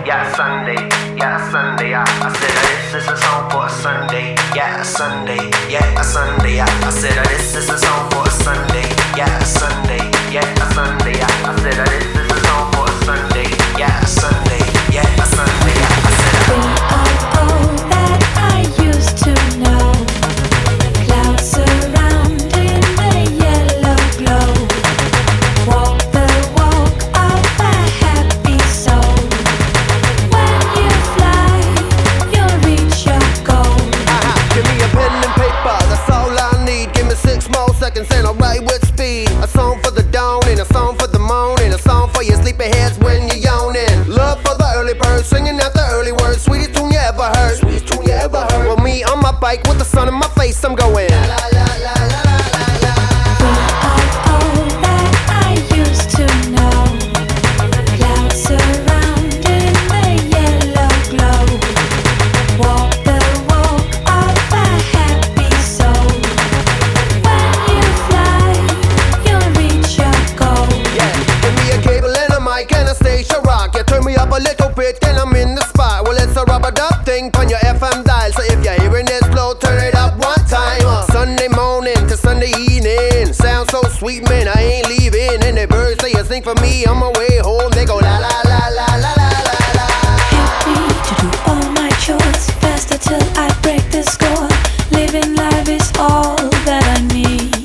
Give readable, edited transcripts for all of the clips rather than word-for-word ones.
yeah, Sunday, yeah, Sunday. I said this is a song for a Sunday, yeah, Sunday, yeah, a Sunday. I said this is a song for a Sunday, yeah, Sunday, yeah, a Sunday. I said this is a song for a Sunday, yeah, Sunday, yeah, a Sunday. I said all that I used to know. Clouds surrounding the yellow glow. Walk the walk of a happy soul. When you fly, you'll reach your goal. Give me a pen and paper, that's all I need. Give me 6 more seconds and I'll write with speed. A song for the dawn and a song for the morning. A song for your sleepy heads when you're yawning. Love for the early bird, singing out the early words. Sweetest tune you ever heard. Sweetest tune you ever heard. Well, me on my bike with the sun in my face, I'm going la la la la la la la. All that I used to know. Clouds surrounding the yellow glow. Walk the walk of a happy soul. When you fly, you'll reach your goal. Yeah, give me a cable and a mic and a station rock. Yeah, turn me up a little bit, then I'm in the spot. Well, it's a rubber-dub thing on your FM dial. So if you're hearing this slow, turn it up one time. Sunday morning to Sunday evening. Sounds so sweet, man, I ain't leaving. And the birds say a sing for me on my way home. They go la la la la la la la la. Help me to do all my chores faster till I break the score. Living life is all that I need.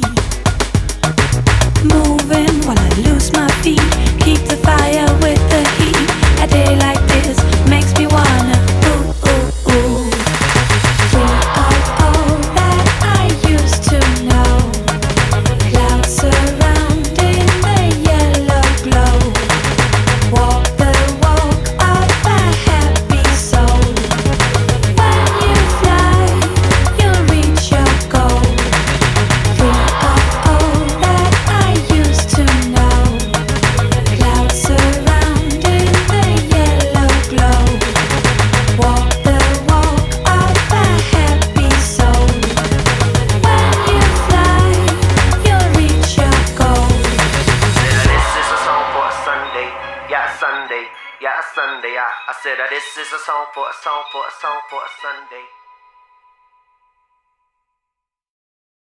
Moving while I lose my feet. Keep the fire with the heat. A day like this makes me wanna ooh ooh ooh. Free of all that I used to know. Clouds surrounding the yellow glow. Walk the walk of a happy soul. When you fly, you'll reach your goal. Free of all that I used to know. Clouds surrounding the yellow glow. Walk the walk of a happy soul. When you fly, you'll reach your goal. this is a song for a Sunday, yeah, Sunday, yeah, Sunday. I said this is a song for a Sunday.